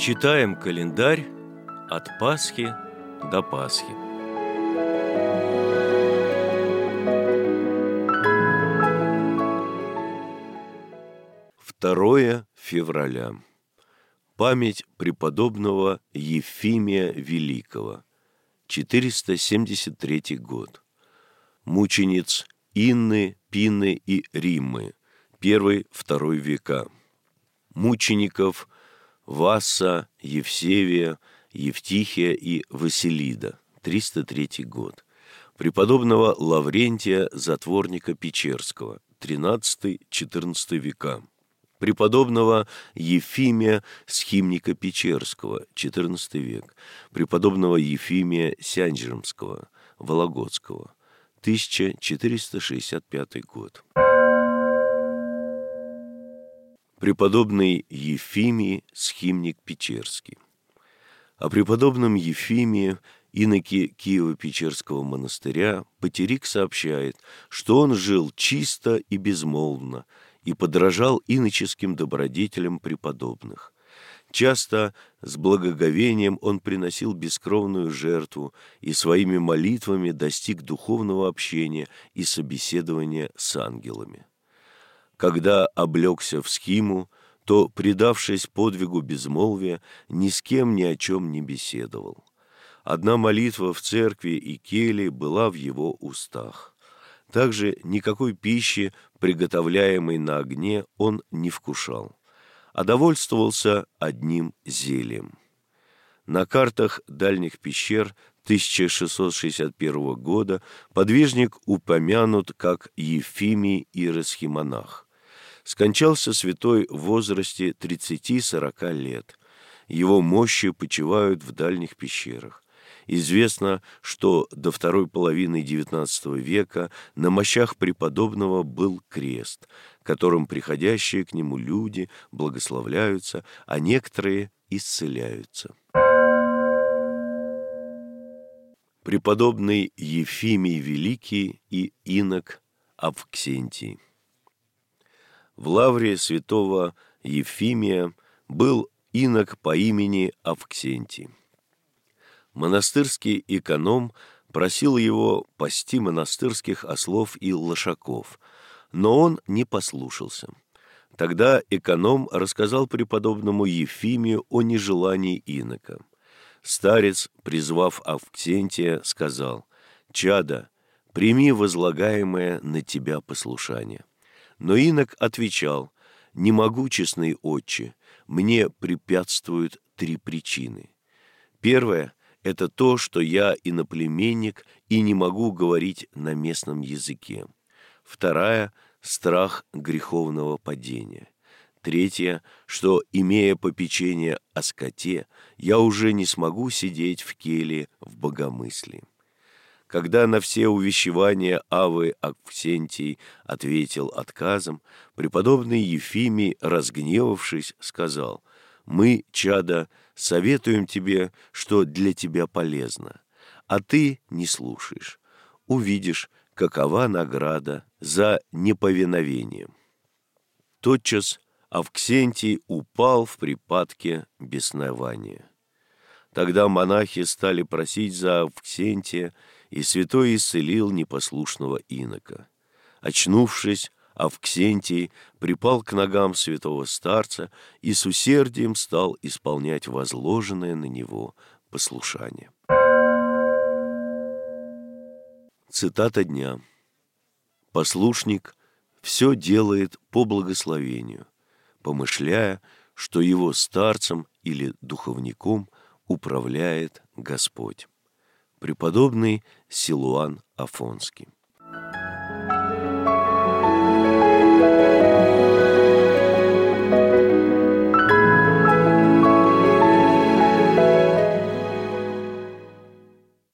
Читаем календарь от Пасхи до Пасхи. Второе февраля. Память преподобного Ефимия Великого. 473 год. Мучениц Инны, Пины и Риммы. 1-2 века. Мучеников Васса, Евсевия, Евтихия и Василида. 303 год. Преподобного Лаврентия, затворника Печерского. 13-14 века. Преподобного Ефимия, схимника Печерского, 14 век. Преподобного Ефимия Сянджеремского, Вологодского, 1465 год. Преподобный Ефимий, схимник Печерский. О преподобном Ефимии, иноке Киево-Печерского монастыря, Патерик сообщает, что он жил чисто и безмолвно и подражал иноческим добродетелям преподобных. Часто с благоговением он приносил бескровную жертву и своими молитвами достиг духовного общения и собеседования с ангелами. Когда облегся в схиму, то, предавшись подвигу безмолвия, ни с кем ни о чем не беседовал. Одна молитва в церкви и келье была в его устах. Также никакой пищи, приготовляемой на огне, он не вкушал, а довольствовался одним зельем. На картах дальних пещер 1661 года подвижник упомянут как Ефимий иеросхимонах. Скончался святой в возрасте 30-40 лет. Его мощи почивают в дальних пещерах. Известно, что до второй половины XIX века на мощах преподобного был крест, которым приходящие к нему люди благословляются, а некоторые исцеляются. Преподобный Ефимий Великий и инок Авксентий. В лавре святого Ефимия был инок по имени Авксентий. Монастырский эконом просил его пасти монастырских ослов и лошаков, но он не послушался. Тогда эконом рассказал преподобному Ефимию о нежелании инока. Старец, призвав Авксентия, сказал: «Чадо, прими возлагаемое на тебя послушание». Но инок отвечал: «Не могу, честный отче, мне препятствуют 3 причины. Первая – это то, что я иноплеменник и не могу говорить на местном языке. Вторая – страх греховного падения. Третья – что, имея попечение о скоте, я уже не смогу сидеть в келье в богомыслии». Когда на все увещевания Аввы Авксентий ответил отказом, преподобный Ефимий, разгневавшись, сказал: «Мы, чадо, советуем тебе, что для тебя полезно, а ты не слушаешь. Увидишь, какова награда за неповиновение». Тотчас Авксентий упал в припадке беснования. Тогда монахи стали просить за Авксентия, и святой исцелил непослушного инока. Очнувшись, Авксентий припал к ногам святого старца и с усердием стал исполнять возложенное на него послушание. Цитата дня. «Послушник все делает по благословению, помышляя, что его старцем или духовником управляет Господь». Преподобный Силуан Афонский.